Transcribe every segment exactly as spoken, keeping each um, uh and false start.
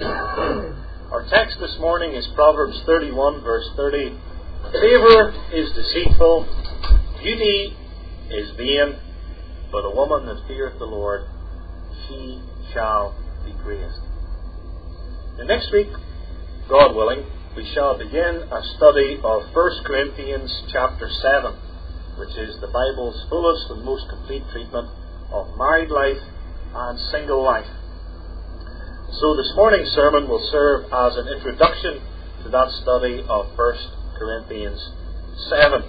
Our text this morning is Proverbs thirty-one, verse thirty. Favour is deceitful, beauty is vain, but a woman that feareth the Lord, she shall be praised. And next week, God willing, we shall begin a study of First Corinthians chapter seven, which is the Bible's fullest and most complete treatment of married life and single life. So this morning's sermon will serve as an introduction to that study of First Corinthians seven.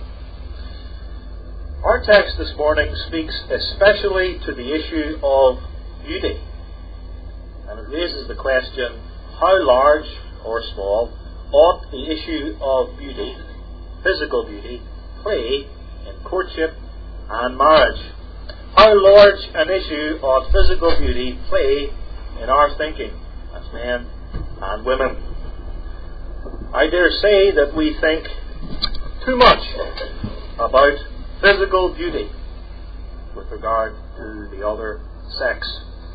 Our text this morning speaks especially to the issue of beauty. And it raises the question, how large or small ought the issue of beauty, physical beauty, play in courtship and marriage? How large an issue of physical beauty play in our thinking as men and women? I dare say that we think too much about physical beauty with regard to the other sex.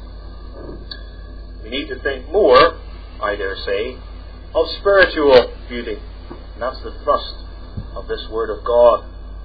We need to think more, I dare say, of spiritual beauty. And that's the thrust of this Word of God.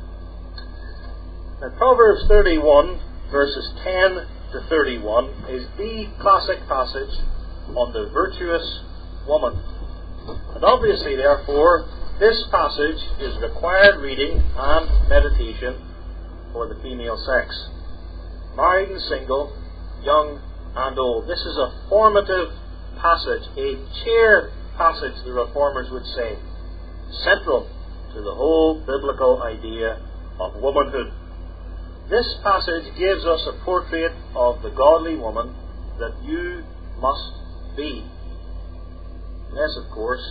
Now, Proverbs thirty-one, verses ten to thirty-one, is the classic passage on the virtuous woman. And obviously, therefore, this passage is required reading and meditation for the female sex. Married and single, young and old. This is a formative passage, a chair passage, the Reformers would say, central to the whole biblical idea of womanhood. This passage gives us a portrait of the godly woman that you must be. Yes, of course,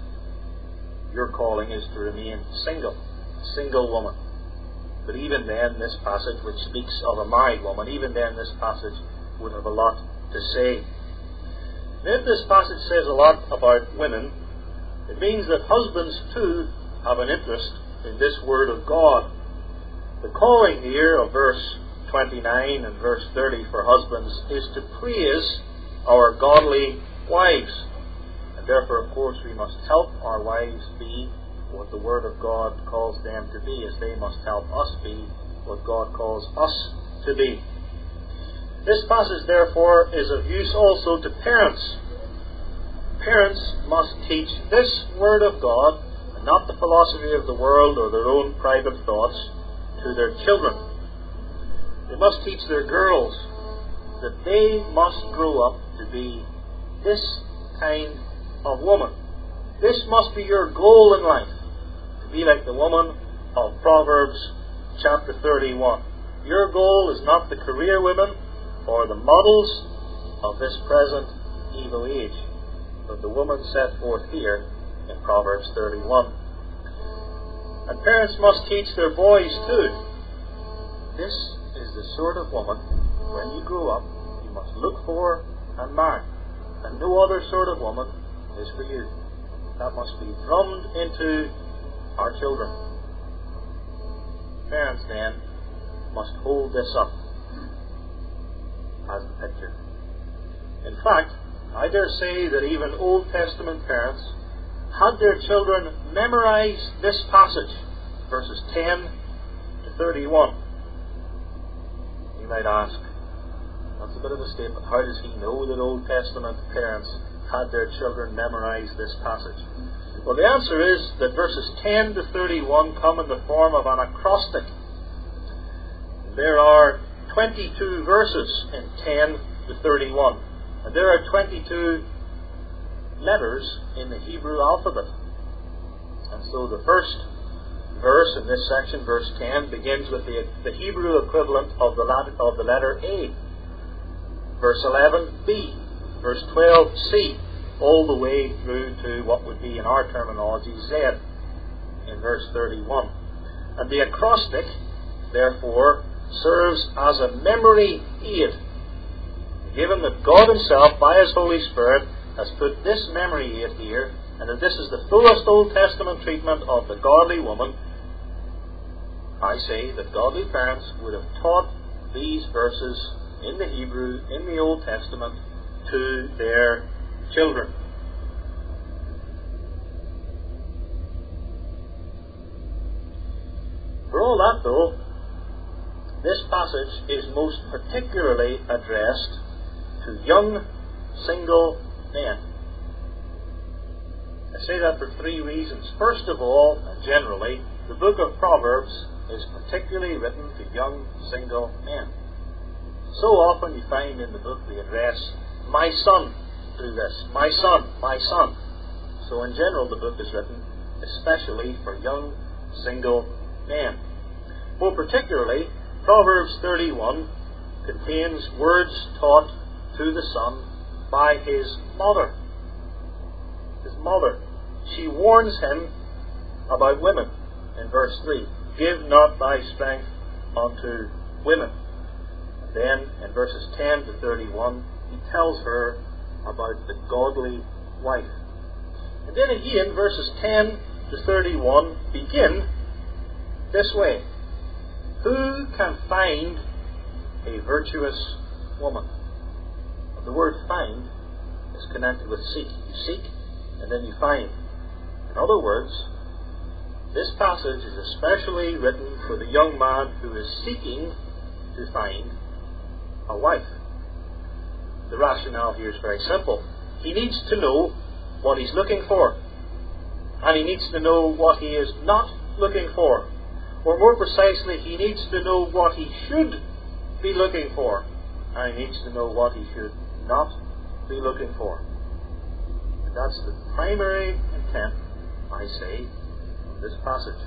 your calling is to remain single, a single woman. But even then, this passage, which speaks of a married woman, even then this passage would have a lot to say. If this passage says a lot about women, it means that husbands too have an interest in this Word of God. The calling here of verse twenty-nine and verse thirty for husbands is to praise our godly wives. And therefore, of course, we must help our wives be what the Word of God calls them to be, as they must help us be what God calls us to be. This passage, therefore, is of use also to parents. Parents must teach this Word of God, and not the philosophy of the world or their own private thoughts, to their children. They must teach their girls that they must grow up to be this kind of woman. This must be your goal in life, to be like the woman of Proverbs chapter thirty-one. Your goal is not the career women or the models of this present evil age, but the woman set forth here in Proverbs thirty-one. And parents must teach their boys too. This is the sort of woman, when you grow up, you must look for and marry. And no other sort of woman is for you. That must be drummed into our children. Parents then must hold this up as the picture. In fact, I dare say that even Old Testament parents had their children memorize this passage, verses ten to thirty-one. You might ask, that's a bit of a statement. How does he know that Old Testament parents had their children memorize this passage? Well, the answer is that verses ten to thirty-one come in the form of an acrostic. There are twenty-two verses in ten to thirty-one. And there are twenty-two letters in the Hebrew alphabet. And so the first verse in this section, verse ten, begins with the, the Hebrew equivalent of the, lat- of the letter A. Verse eleven, B. Verse twelve, C. All the way through to what would be, in our terminology, Z in verse thirty-one. And the acrostic, therefore, serves as a memory aid, given that God Himself, by His Holy Spirit, has put this memory aid here, and that this is the fullest Old Testament treatment of the godly woman. I say that godly parents would have taught these verses in the Hebrew, in the Old Testament, to their children. For all that, though, this passage is most particularly addressed to young single men. I say that for three reasons. First of all, and generally, the book of Proverbs is particularly written to young single men. So often you find in the book the address, "My son, do this," "My son, my son." So in general the book is written especially for young single men. More particularly, Proverbs thirty-one contains words taught to the son by his mother. His mother. She warns him about women in verse three. "Give not thy strength unto women." And then in verses ten to thirty-one, he tells her about the godly wife. And then again, verses ten to thirty-one begin this way. Who can find a virtuous woman? And the word find is connected with seek. You seek, and then you find. In other words, this passage is especially written for the young man who is seeking to find a wife. The rationale here is very simple. He needs to know what he's looking for, and he needs to know what he is not looking for. Or more precisely, he needs to know what he should be looking for, and he needs to know what he should not be looking for. And that's the primary intent, I say, of this passage.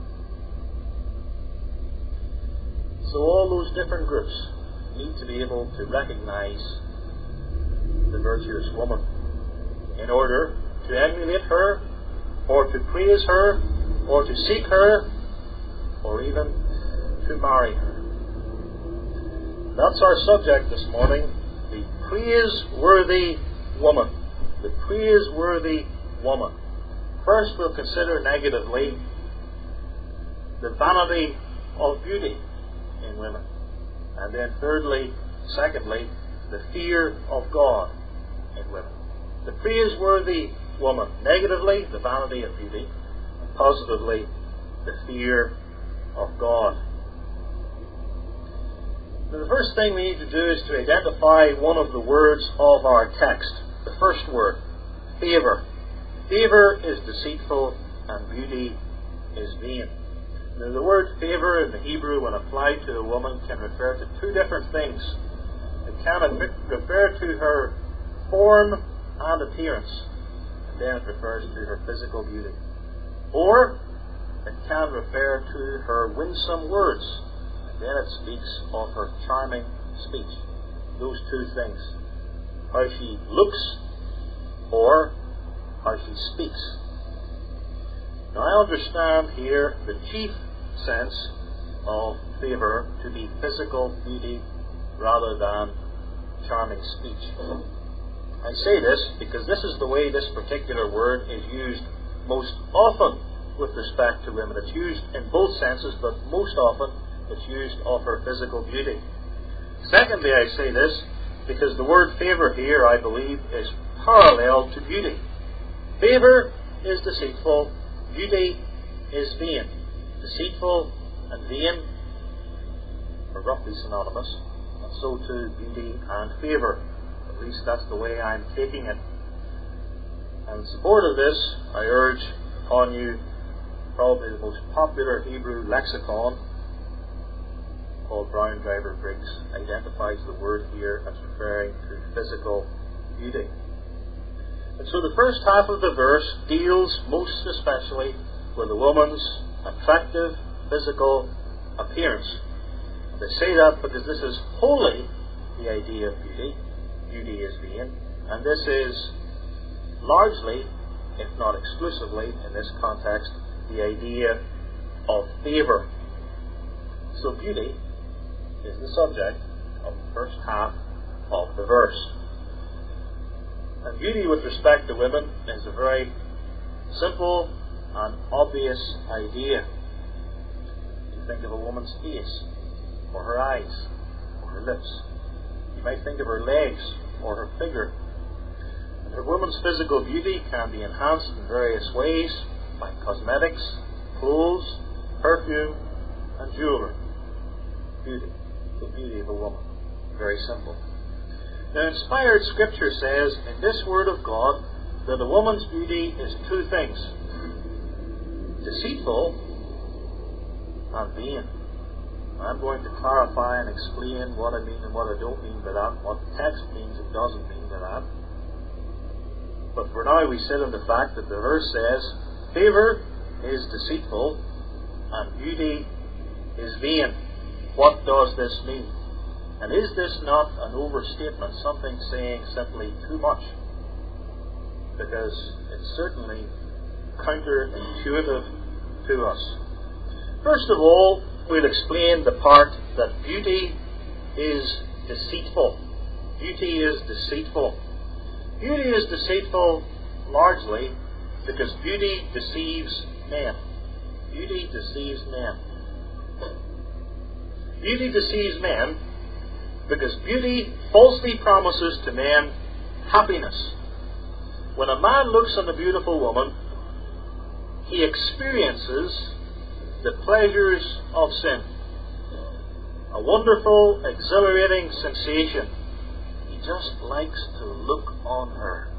So all those different groups need to be able to recognize the virtuous woman in order to emulate her, or to praise her, or to seek her, or even to marry her. That's our subject this morning, the praiseworthy woman. The praiseworthy woman. First, we'll consider negatively the vanity of beauty in women. And then thirdly, secondly, the fear of God in women. The praiseworthy woman. Negatively, the vanity of beauty. And positively, the fear of God. Now, the first thing we need to do is to identify one of the words of our text. The first word, favor. Favor is deceitful and beauty is vain. Now, the word favor in the Hebrew, when applied to a woman, can refer to two different things. It can refer to her form and appearance, and then it refers to her physical beauty. Or it can refer to her winsome words, and then it speaks of her charming speech. Those two things. How she looks or how she speaks. Now, I understand here the chief sense of favour to be physical beauty rather than charming speech. I say this because this is the way this particular word is used most often with respect to women. It's used in both senses, but most often it's used of her physical beauty. Secondly, I say this because the word favour here, I believe, is parallel to beauty. Favour is deceitful, beauty is vain. Deceitful and vain are roughly synonymous, and so too beauty and favour. At least that's the way I'm taking it. And in support of this, I urge upon you probably the most popular Hebrew lexicon, called Brown Driver Briggs, identifies the word here as referring to physical beauty. And so the first half of the verse deals most especially with a woman's attractive physical appearance. And they say that because this is wholly the idea of beauty. Beauty is vain. And this is largely, if not exclusively, in this context, the idea of favour. So beauty is the subject of the first half of the verse. And beauty with respect to women is a very simple and obvious idea. You think of a woman's face, or her eyes, or her lips. You might think of her legs, or her figure. And A woman's physical beauty can be enhanced in various ways by cosmetics, clothes, perfume, and jewelry. Beauty, the beauty of a woman. Very simple. Now, inspired Scripture says in this Word of God that a woman's beauty is two things: deceitful and vain. I'm going to clarify and explain what I mean and what I don't mean by that, what the text means and doesn't mean by that. But for now we sit on the fact that the verse says, favor is deceitful and beauty is vain. What does this mean? And is this not an overstatement, something saying simply too much? Because it's certainly counterintuitive to us. First of all, we'll explain the part that beauty is deceitful. Beauty is deceitful. Beauty is deceitful largely because beauty deceives men. Beauty deceives men. Beauty deceives men because beauty falsely promises to men happiness. When a man looks on a beautiful woman, he experiences the pleasures of sin. A wonderful, exhilarating sensation. He just likes to look on her.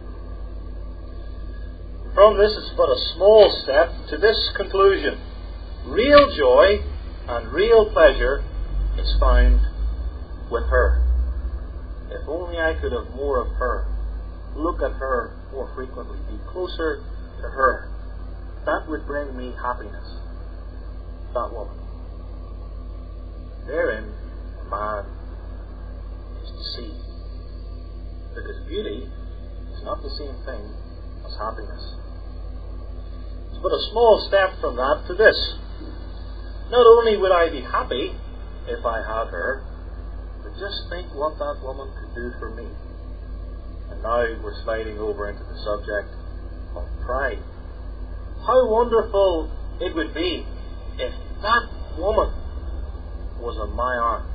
From this is but a small step to this conclusion. Real joy and real pleasure is found with her. If only I could have more of her, look at her more frequently, be closer to her. That would bring me happiness. That woman. Therein, a man is deceived. Because beauty is not the same thing as happiness. It's but a small step from that to this. Not only would I be happy if I had her, but just think what that woman could do for me. And now we're sliding over into the subject of pride. How wonderful it would be if that woman was on my arm.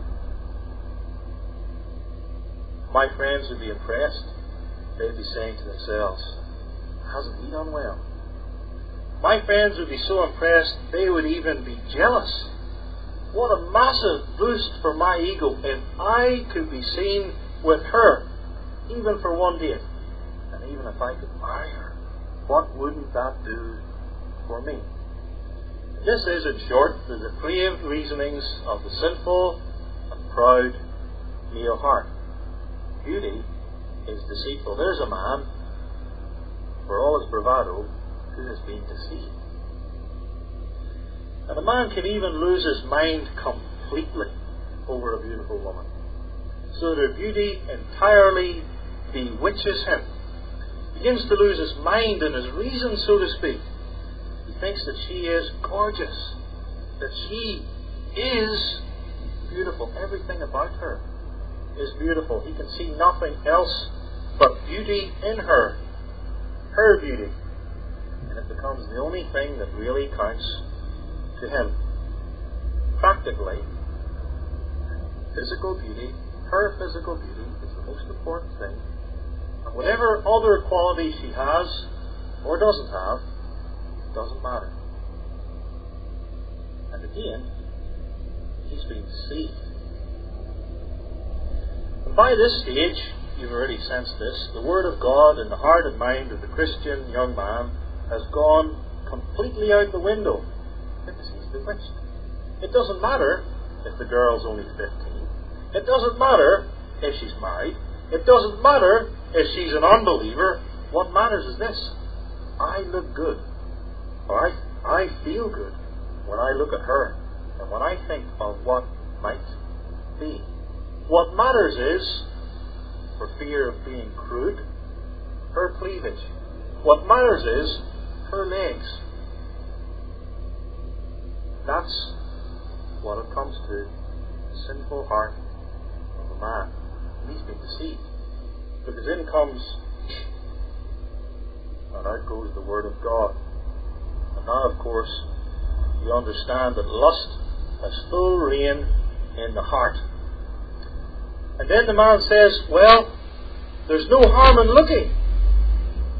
My friends would be impressed. They'd be saying to themselves, hasn't he done well? My friends would be so impressed they would even be jealous. What a massive boost for my ego if I could be seen with her, even for one date. And even if I could marry her, what wouldn't that do for me? This is, in short, the depraved reasonings of the sinful and proud male heart. Beauty is deceitful. There's a man, for all his bravado, who has been deceived. And a man can even lose his mind completely over a beautiful woman, so that her beauty entirely bewitches him. He begins to lose his mind and his reason, so to speak. He thinks that she is gorgeous, that she is beautiful. Everything about her is beautiful. He can see nothing else but beauty in her, her beauty. And it becomes the only thing that really counts to him. Practically, physical beauty, her physical beauty, is the most important thing. And whatever other qualities she has or doesn't have, doesn't matter. And again, he's been deceived. And by this stage, you've already sensed this, the Word of God in the heart and mind of the Christian young man has gone completely out the window because he's bewitched. It doesn't matter if the girl's only fifteen. It doesn't matter if she's married. It doesn't matter if she's an unbeliever. What matters is this: I look good, or I, I feel good when I look at her and when I think of what might be. What matters is, for fear of being crude, her cleavage. What matters is her legs. That's what it comes to, the sinful heart of a man. And he's been deceived. Because in comes, and out goes the Word of God. And now, of course, you understand that lust has full reign in the heart. And then the man says, well, there's no harm in looking.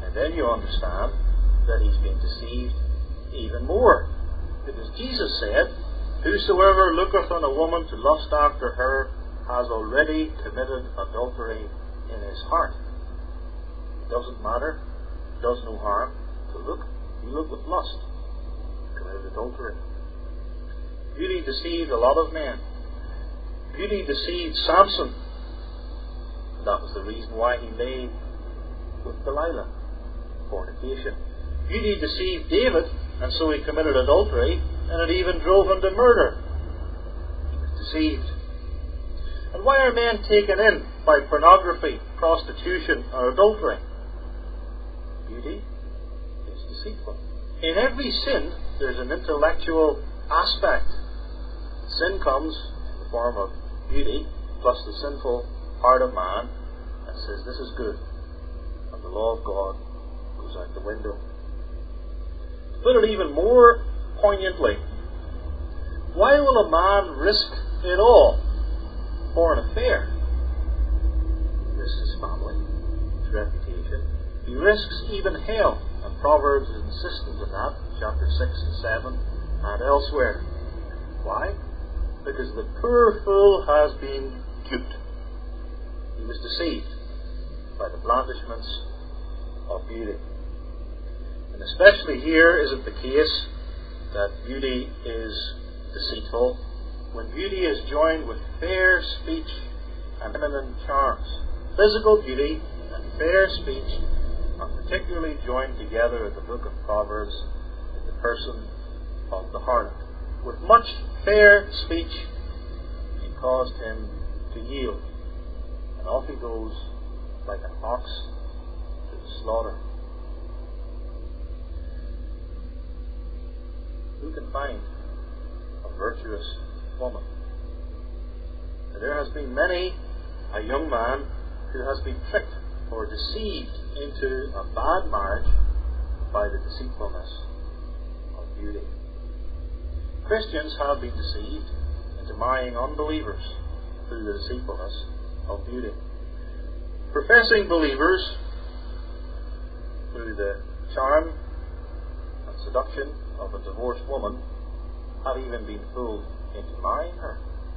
And then you understand that he's been deceived even more. Because Jesus said, "Whosoever looketh on a woman to lust after her has already committed adultery in his heart." It doesn't matter, it does no harm to look. You look with lust, committed adultery. Beauty deceived a lot of men. Beauty deceived Samson. And that was the reason why he lay with Delilah. Fornication. Beauty deceived David, and so he committed adultery, and it even drove him to murder. He was deceived. And why are men taken in by pornography, prostitution, or adultery? Beauty is deceitful. In every sin, there's an intellectual aspect. Sin comes in the form of beauty, plus the sinful heart of man, and says this is good. And the law of God goes out the window. To put it even more poignantly, why will a man risk it all for an affair? He risks his family, his reputation. He risks even hell. And Proverbs is insistent on that, chapter six and seven, and elsewhere. Why? Because the poor fool has been duped. He was deceived by the blandishments of beauty. And especially here is it the case that beauty is deceitful when beauty is joined with fair speech and feminine charms. Physical beauty and fair speech are particularly joined together in the book of Proverbs in the person of the harlot. With much fair speech, she caused him to yield, and off he goes like an ox to the slaughter. Who can find a virtuous woman? And there has been many a young man who has been tricked or deceived into a bad marriage by the deceitfulness of beauty. Christians have been deceived into marrying unbelievers through the deceitfulness of beauty. Professing believers, through the charm and seduction of a divorced woman, have even been fooled into marrying her.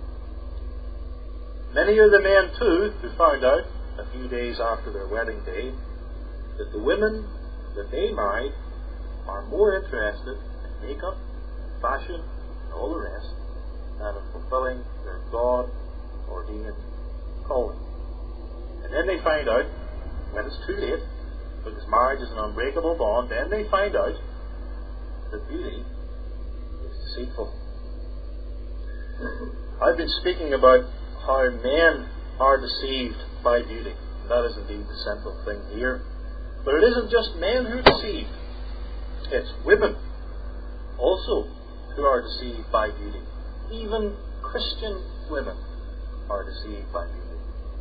Many are the men, too, who found out a few days after their wedding day that the women that they married are more interested in makeup, fashion, and all the rest than in fulfilling their God-ordained calling. And then they find out, when it's too late, because marriage is an unbreakable bond, then they find out that beauty is deceitful. I've been speaking about how men are deceived by beauty. That is indeed the central thing here. But it isn't just men who are deceived. It's women also who are deceived by beauty. Even Christian women are deceived by beauty.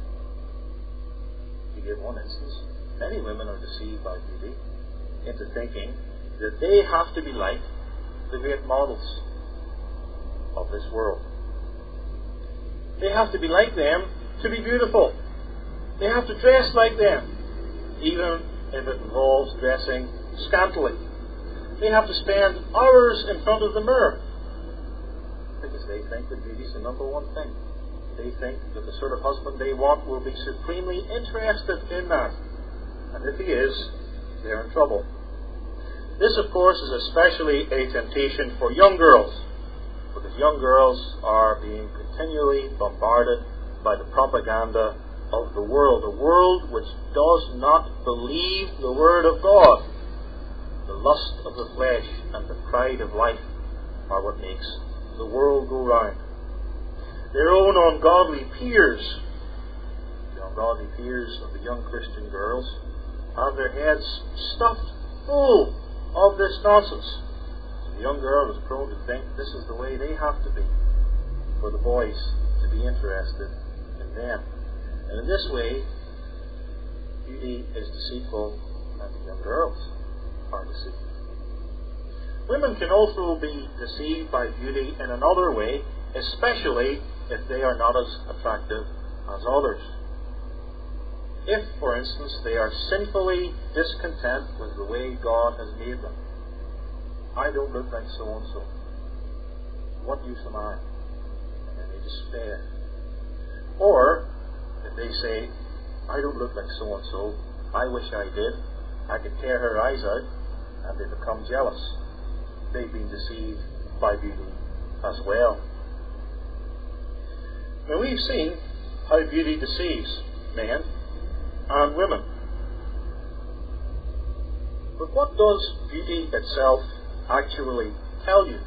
To give one instance, many women are deceived by beauty into thinking that they have to be like the great models of this world. They have to be like them to be beautiful. They have to dress like them, even if it involves dressing scantily. They have to spend hours in front of the mirror because they think that beauty is the number one thing. They think that the sort of husband they want will be supremely interested in that. And if he is, they're in trouble. This, of course, is especially a temptation for young girls, because young girls are being continually bombarded by the propaganda of the world, a world which does not believe the Word of God. The lust of the flesh and the pride of life are what makes the world go round. Their own ungodly peers, the ungodly peers of the young Christian girls, have their heads stuffed full of this nonsense. So the young girl is prone to think this is the way they have to be for the boys to be interested in them. And in this way, beauty is deceitful and the young girls are deceived. Women can also be deceived by beauty in another way, especially if they are not as attractive as others. if, for instance, they are sinfully discontent with the way God has made them. I don't look like so-and-so. What use am I? And then they despair. Or, if they say, I don't look like so-and-so, I wish I did, I could tear her eyes out, and they become jealous. They've been deceived by beauty as well. Now we've seen how beauty deceives men and women. But what does beauty itself actually tell you?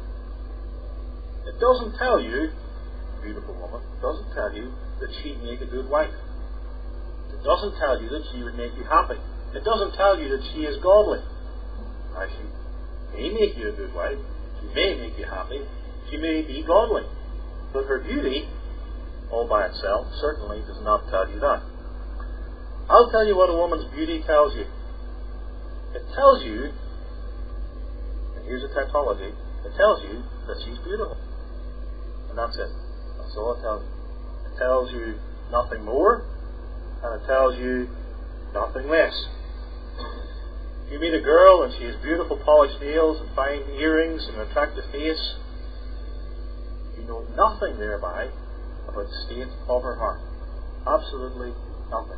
It doesn't tell you, beautiful woman, it doesn't tell you that she'd make a good wife. It doesn't tell you that she would make you happy. It doesn't tell you that she is godly. Now, she may make you a good wife, she may make you happy, she may be godly. But her beauty, all by itself, certainly does not tell you that. I'll tell you what a woman's beauty tells you. It tells you, and here's a tautology, it tells you that she's beautiful. And that's it. That's all it tells you. It tells you nothing more, and it tells you nothing less. If you meet a girl and she has beautiful polished nails and fine earrings and an attractive face, you know nothing thereby about the state of her heart. Absolutely nothing.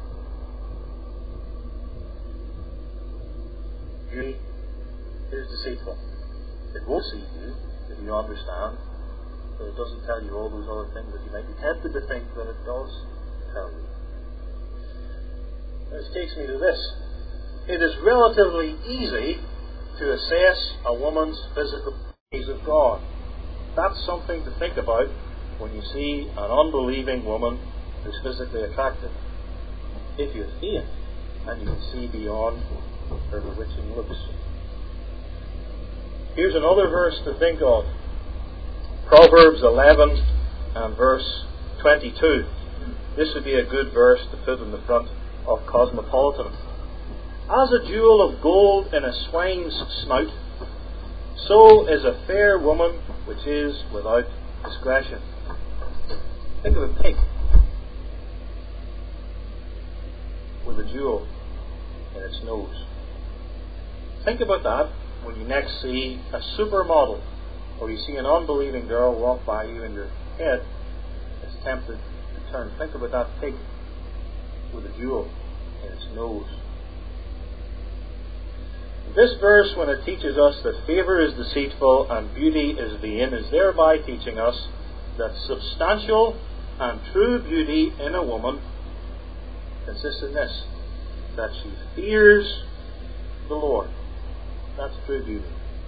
Beauty is deceitful. It will deceive you if you understand, but it doesn't tell you all those other things that you might be tempted to think that it does tell you. This takes me to this. It is relatively easy to assess a woman's physical praise of God. That's something to think about when you see an unbelieving woman who's physically attractive. If you have faith and you can see beyond her bewitching looks. Here's another verse to think of. Proverbs eleven and verse twenty-two. This would be a good verse to put in the front of Cosmopolitan. As a jewel of gold in a swine's snout, so is a fair woman which is without discretion. Think of a pig with a jewel in its nose. Think about that when you next see a supermodel, or you see an unbelieving girl walk by you and your head is tempted to turn. Think about that pig with a jewel in its nose. This verse, when it teaches us that favour is deceitful and beauty is vain, is thereby teaching us that substantial and true beauty in a woman consists in this, that she fears the Lord. That's true beauty.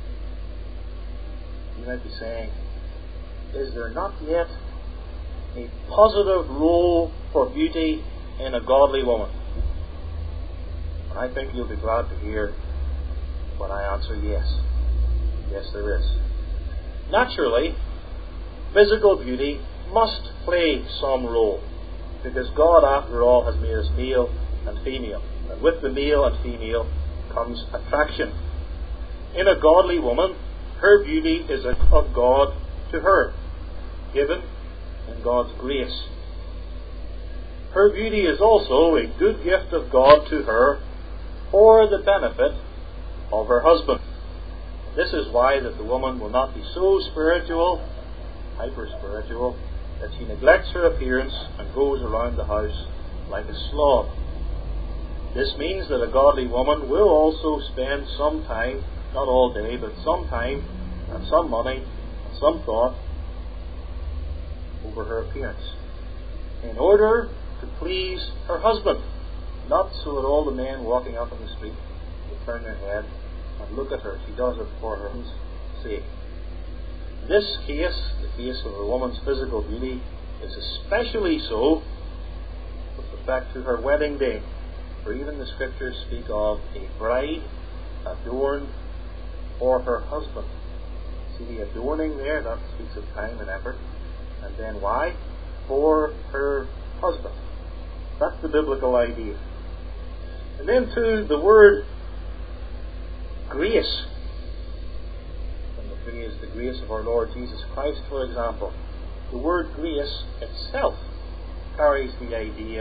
You might be saying, is there not yet a positive role for beauty in a godly woman? And I think you'll be glad to hear when I answer yes. Yes, there is. Naturally, physical beauty must play some role, because God, after all, has made us male and female. And with the male and female comes attraction. In a godly woman, her beauty is of God to her, given in God's grace. Her beauty is also a good gift of God to her for the benefit of her husband. This is why that the woman will not be so spiritual, hyper-spiritual, that she neglects her appearance and goes around the house like a slob. This means that a godly woman will also spend some time, not all day, but some time and some money and some thought over her appearance, in order to please her husband, not so that all the men walking up on the street will turn their head and look at her. She does it for her own sake. This case, the case of a woman's physical beauty, is especially so with respect to her wedding day, for even the Scriptures speak of a bride adorned for her husband. See the adorning there? That speaks of time and effort. And then why? For her husband. That's the biblical idea. And then too, the word grace, from the phrase the grace of our Lord Jesus Christ, for example. The word grace itself carries the idea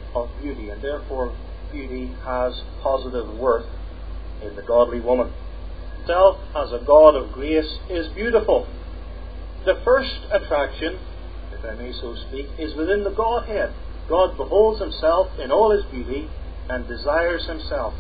of beauty, and therefore beauty has positive worth in the godly woman. Self, as a God of grace, is beautiful. The first attraction, if I may so speak, is within the Godhead. God beholds himself in all his beauty and desires himself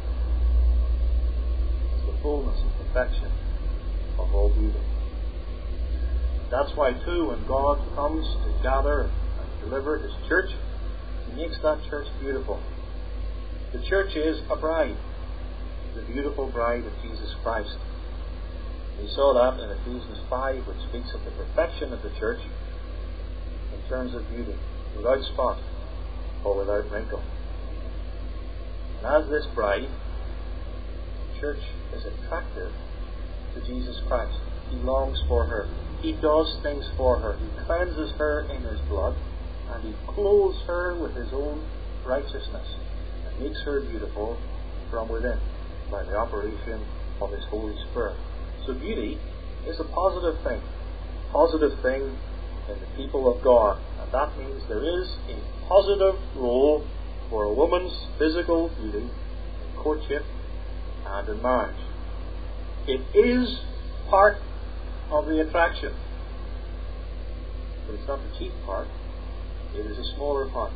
as the fullness and perfection of all beauty. That's why, too, when God comes to gather and deliver his church, he makes that church beautiful. The church is a bride, the beautiful bride of Jesus Christ. We saw that in Ephesians five, which speaks of the perfection of the church in terms of beauty, without spot or without wrinkle. And as this bride, the church is attractive to Jesus Christ. He longs for her. He does things for her. He cleanses her in his blood, and he clothes her with his own righteousness and makes her beautiful from within by the operation of his Holy Spirit. So beauty is a positive thing, positive thing in the people of God, and that means there is a positive role for a woman's physical beauty in courtship and in marriage. It is part of the attraction, but it's not the chief part. It is a smaller part.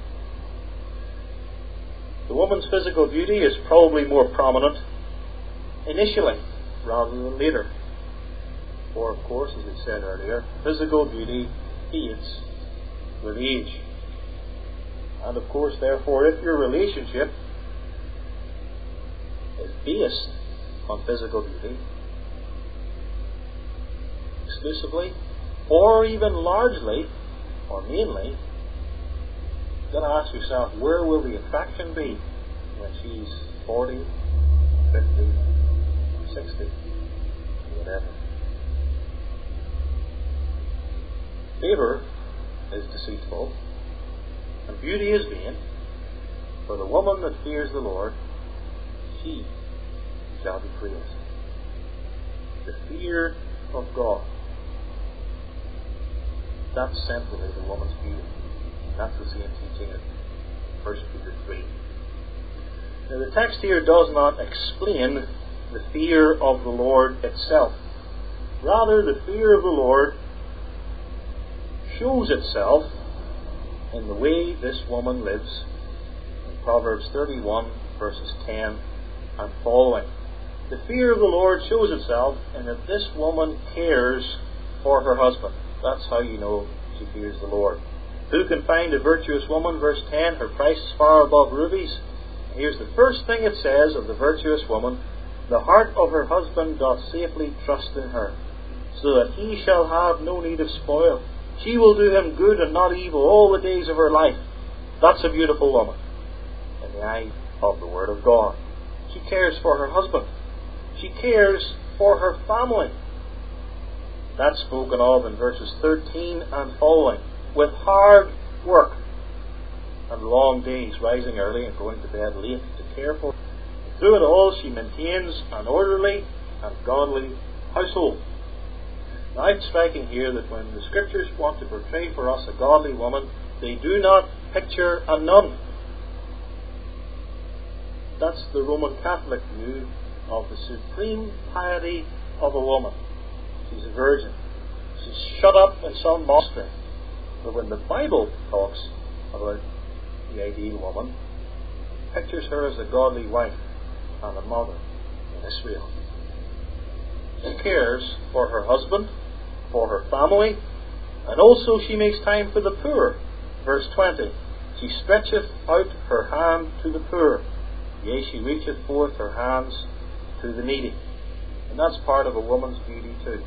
The woman's physical beauty is probably more prominent initially rather than later. For, of course, as I said earlier, physical beauty fades with age. And, of course, therefore, if your relationship is based on physical beauty exclusively, or even largely, or mainly, you've got to ask yourself, where will the attraction be when she's forty, fifty, sixty, whatever? Favour is deceitful, and beauty is vain. For the woman that fears the Lord, she shall be praised. The fear of God, that's centrally the woman's beauty. That's the same teaching in First Peter three. Now, the text here does not explain the fear of the Lord itself. Rather, the fear of the Lord shows itself in the way this woman lives in Proverbs thirty-one, verses ten and following. The fear of the Lord shows itself in that this woman cares for her husband. That's how you know she fears the Lord. Who can find a virtuous woman? Verse ten, her price is far above rubies. Here's the first thing it says of the virtuous woman: the heart of her husband doth safely trust in her, so that he shall have no need of spoil. She will do him good and not evil all the days of her life. That's a beautiful woman in the eye of the Word of God. She cares for her husband. She cares for her family. That's spoken of in verses thirteen and following. With hard work and long days, rising early and going to bed late to care for. Through it all, she maintains an orderly and godly household. Now, it's striking here that when the Scriptures want to portray for us a godly woman, they do not picture a nun. That's the Roman Catholic view of the supreme piety of a woman. She's a virgin. She's shut up in some monastery. But when the Bible talks about the ideal woman, it pictures her as a godly wife and a mother in Israel. She cares for her husband, for her family, and also she makes time for the poor. Verse twenty, she stretcheth out her hand to the poor, yea, she reacheth forth her hands to the needy. And that's part of a woman's beauty too.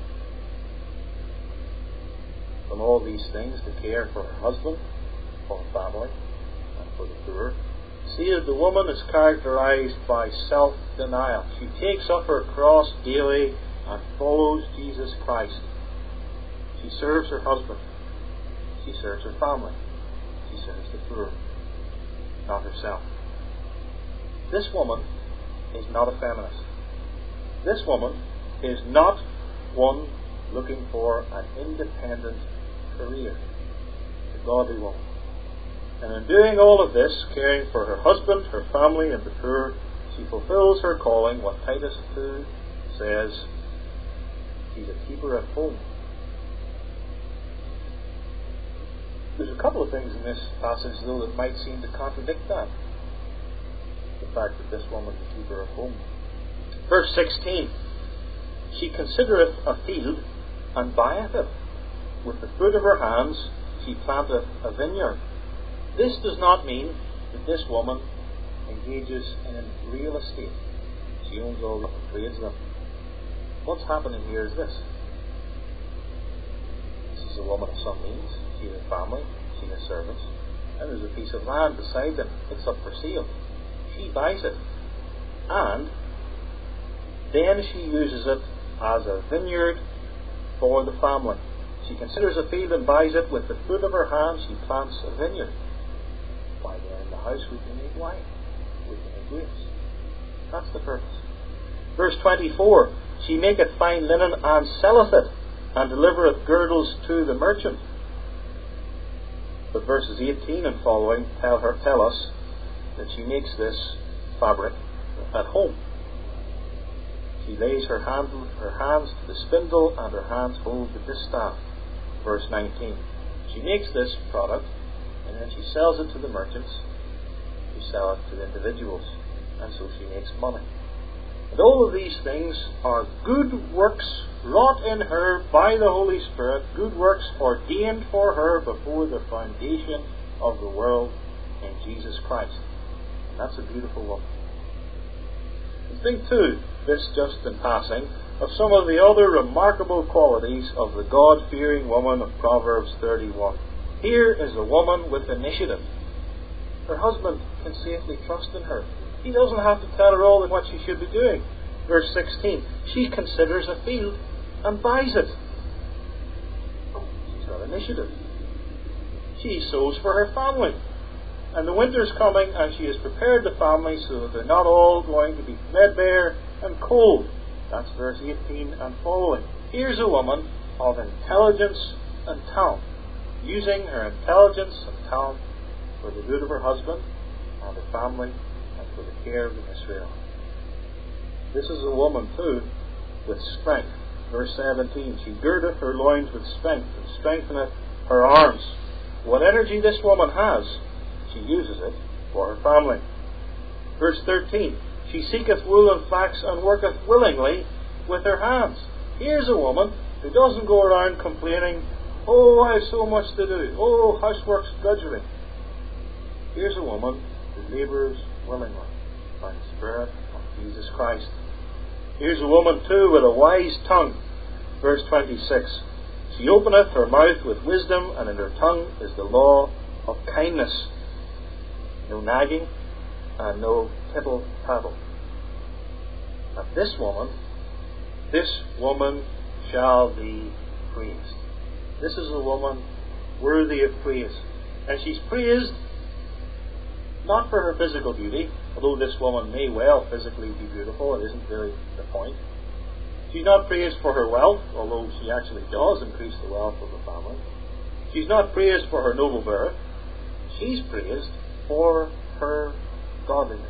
From all these things, to care for her husband, for her family, and for the poor. See that the woman is characterized by self-denial. She takes up her cross daily and follows Jesus Christ. She serves her husband. She serves her family. She serves the poor, not herself. This woman is not a feminist. This woman is not one looking for an independent career. A godly woman And in doing all of this, caring for her husband, her family, and the poor, she fulfills her calling, what Titus two says, she's a keeper at home. There's a couple of things in this passage, though, that might seem to contradict that. The fact that this woman is a keeper at home. Verse sixteen, she considereth a field, and buyeth it. With the fruit of her hands she planteth a vineyard. This does not mean that this woman engages in real estate. She owns all the trades them. What's happening here is this. This is a woman of some means. She has a family, she has servants, and there's a piece of land beside them. It's up for sale. She buys it, and then she uses it as a vineyard for the family. She considers a field and buys it. With the fruit of her hands she plants a vineyard. Why, then in the house we can make wine, we can make grapes. That's the purpose. Verse twenty-four, she maketh fine linen and selleth it, and delivereth girdles to the merchant. But verses eighteen and following tell her tell us that she makes this fabric at home. She lays her, hand, her hands to the spindle, and her hands hold the distaff. Verse nineteen. She makes this product, and then she sells it to the merchants, who sell it to the individuals, and so she makes money. And all of these things are good works wrought in her by the Holy Spirit, good works ordained for her before the foundation of the world in Jesus Christ. And that's a beautiful woman. And think too, this just in passing, of some of the other remarkable qualities of the God-fearing woman of Proverbs thirty-one. Here is a woman with initiative. Her husband can safely trust in her. He doesn't have to tell her all of what she should be doing. Verse sixteen, she considers a field and buys it. She's got initiative. She sows for her family. And the winter's coming, and she has prepared the family so that they're not all going to be threadbare and cold. That's verse eighteen and following. Here's a woman of intelligence and talent, using her intelligence and talent for the good of her husband and her family and for the care of the Israel. This is a woman, too, with strength. Verse seventeen, she girdeth her loins with strength and strengtheneth her arms. What energy this woman has, she uses it for her family. Verse thirteen, she seeketh wool and flax and worketh willingly with her hands. Here's a woman who doesn't go around complaining, oh, I have so much to do, oh, housework's drudgery. Here's a woman who labours willingly by the Spirit of Jesus Christ. Here's a woman too with a wise tongue. Verse twenty-six, she openeth her mouth with wisdom, and in her tongue is the law of kindness. No nagging and no tittle tattle. And this woman, this woman shall be praised. This is a woman worthy of praise. And she's praised not for her physical beauty, although this woman may well physically be beautiful, it isn't really the point. She's not praised for her wealth, although she actually does increase the wealth of the family. She's not praised for her noble birth. She's praised for her godliness.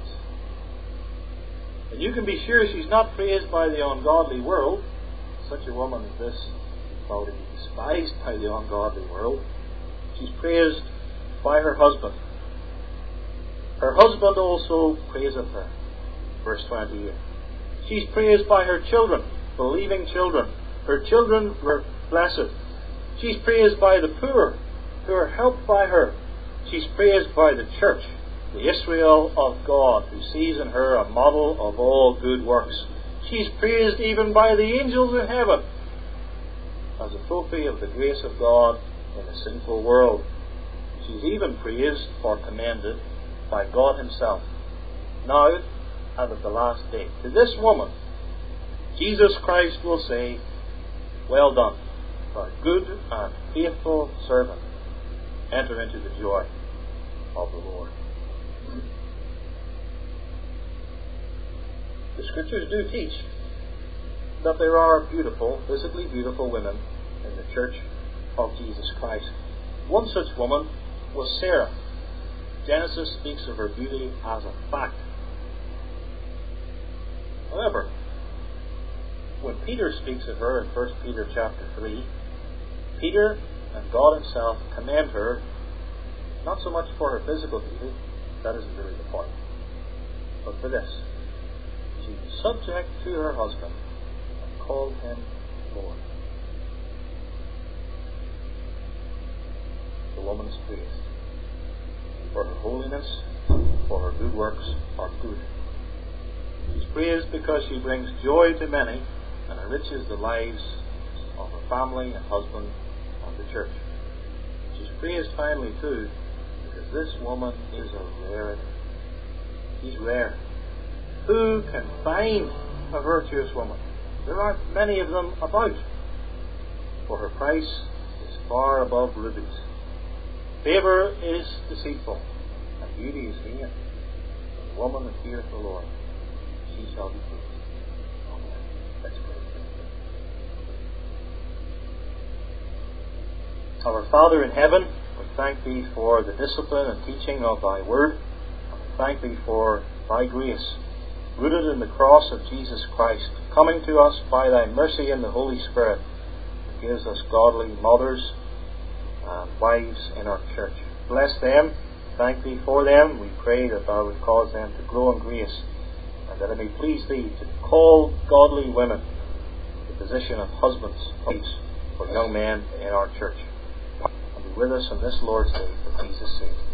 And you can be sure she's not praised by the ungodly world. Such a woman as this is probably despised by the ungodly world. She's praised by her husband. Her husband also praiseth her. Verse twenty-eight. She's praised by her children, believing children. Her children were blessed. She's praised by the poor, who are helped by her. She's praised by the church, the Israel of God, who sees in her a model of all good works. She's praised even by the angels in heaven as a trophy of the grace of God in a sinful world. She's even praised or commended by God Himself, now and at the last day. To this woman, Jesus Christ will say, well done, thou good and faithful servant. Enter into the joy of the Lord. The Scriptures do teach that there are beautiful, physically beautiful women in the Church of Jesus Christ. One such woman was Sarah. Genesis speaks of her beauty as a fact. However, when Peter speaks of her in First Peter chapter three, Peter and God himself commend her not so much for her physical beauty, that isn't really the point, but for this. She was subject to her husband and called him Lord. The woman is praised for her holiness, for her good works are good. She's praised because she brings joy to many and enriches the lives of her family and husband and the church. She's praised finally too because this woman is a rarity. She's rare. Who can find a virtuous woman? There aren't many of them about, for her price is far above rubies. Favour is deceitful, and beauty is vain. But the woman that feareth the Lord, she shall be praised. Amen. Let's pray. Our Father in heaven, we thank Thee for the discipline and teaching of Thy Word. And we thank Thee for Thy grace, rooted in the cross of Jesus Christ, coming to us by Thy mercy in the Holy Spirit, that gives us godly mothers and wives in our church. Bless them. Thank Thee for them. We pray that Thou would cause them to grow in grace, and that it may please Thee to call godly women to the position of husbands for young men in our church. And be with us on this Lord's Day for Jesus' sake.